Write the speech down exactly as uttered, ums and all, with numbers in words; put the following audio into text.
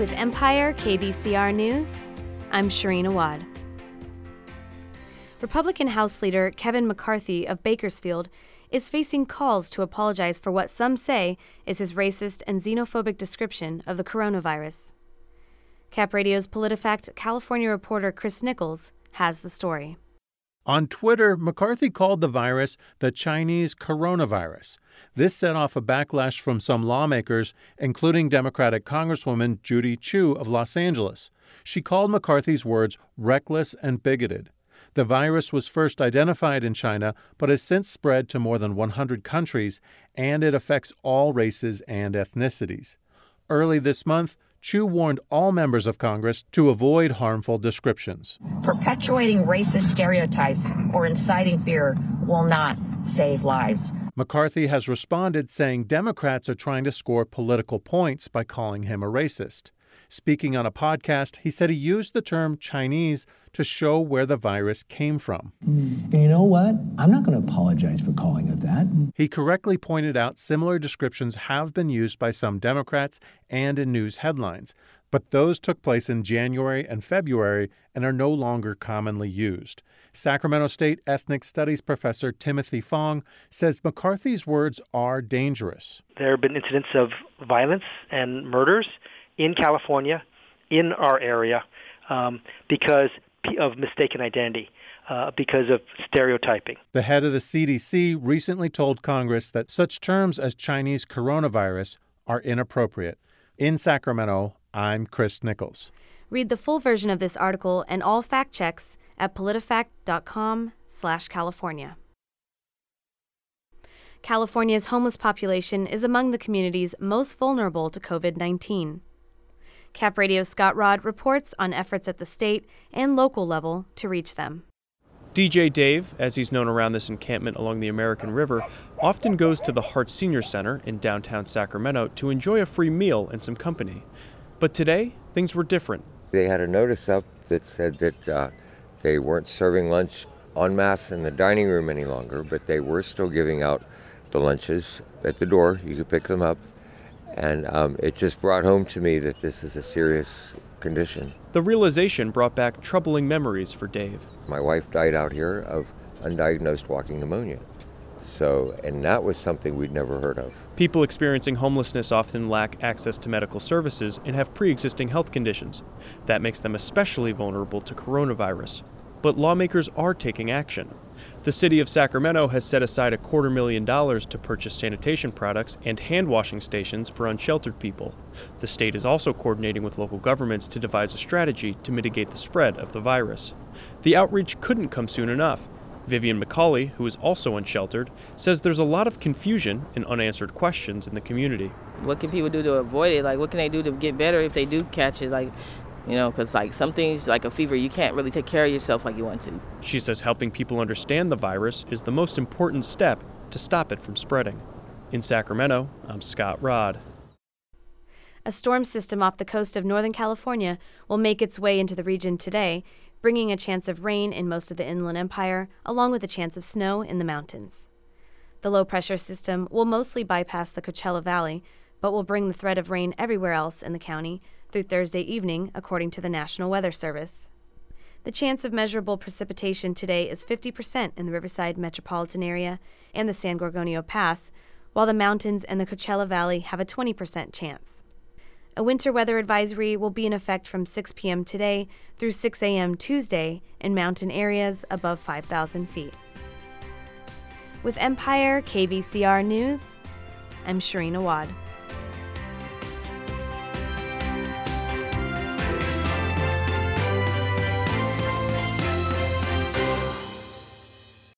With Empire K B C R News, I'm Shireen Awad. Republican House Leader Kevin McCarthy of Bakersfield is facing calls to apologize for what some say is his racist and xenophobic description of the coronavirus. Cap Radio's PolitiFact California reporter Chris Nichols has the story. On Twitter, McCarthy called the virus the Chinese coronavirus. This set off a backlash from some lawmakers, including Democratic Congresswoman Judy Chu of Los Angeles. She called McCarthy's words reckless and bigoted. The virus was first identified in China, but has since spread to more than one hundred countries, and it affects all races and ethnicities. Early this month, Chu warned all members of Congress to avoid harmful descriptions. Perpetuating racist stereotypes or inciting fear will not save lives. McCarthy has responded, saying Democrats are trying to score political points by calling him a racist. Speaking on a podcast, he said he used the term Chinese to show where the virus came from. And you know what? I'm not going to apologize for calling it that. He correctly pointed out similar descriptions have been used by some Democrats and in news headlines, but those took place in January and February and are no longer commonly used. Sacramento State ethnic studies professor Timothy Fong says McCarthy's words are dangerous. There have been incidents of violence and murders in California, in our area, um, because of mistaken identity, uh, because of stereotyping. The head of the C D C recently told Congress that such terms as Chinese coronavirus are inappropriate. In Sacramento, I'm Chris Nichols. Read the full version of this article and all fact checks at politifact.com slash California. California's homeless population is among the communities most vulnerable to covid nineteen. Cap Radio's Scott Rod reports on efforts at the state and local level to reach them. D J Dave, as he's known around this encampment along the American River, often goes to the Hart Senior Center in downtown Sacramento to enjoy a free meal and some company. But today, things were different. They had a notice up that said that uh, they weren't serving lunch en masse in the dining room any longer, but they were still giving out the lunches at the door. You could pick them up. And um, it just brought home to me that this is a serious condition. The realization brought back troubling memories for Dave. My wife died out here of undiagnosed walking pneumonia. So, and that was something we'd never heard of. People experiencing homelessness often lack access to medical services and have pre-existing health conditions. That makes them especially vulnerable to coronavirus. But lawmakers are taking action. The city of Sacramento has set aside a quarter million dollars to purchase sanitation products and hand washing stations for unsheltered people. The state is also coordinating with local governments to devise a strategy to mitigate the spread of the virus. The outreach couldn't come soon enough. Vivian McCauley, who is also unsheltered, says there's a lot of confusion and unanswered questions in the community. What can people do to avoid it? Like, what can they do to get better if they do catch it? Like, you know, because like some things, like a fever, you can't really take care of yourself like you want to. She says helping people understand the virus is the most important step to stop it from spreading. In Sacramento, I'm Scott Rod. A storm system off the coast of Northern California will make its way into the region today, bringing a chance of rain in most of the Inland Empire, along with a chance of snow in the mountains. The low-pressure system will mostly bypass the Coachella Valley, but will bring the threat of rain everywhere else in the county through Thursday evening, according to the National Weather Service. The chance of measurable precipitation today is fifty percent in the Riverside metropolitan area and the San Gorgonio Pass, while the mountains and the Coachella Valley have a twenty percent chance. A winter weather advisory will be in effect from six p.m. today through six a.m. Tuesday in mountain areas above five thousand feet. With Empire K B C R News, I'm Shireen Awad.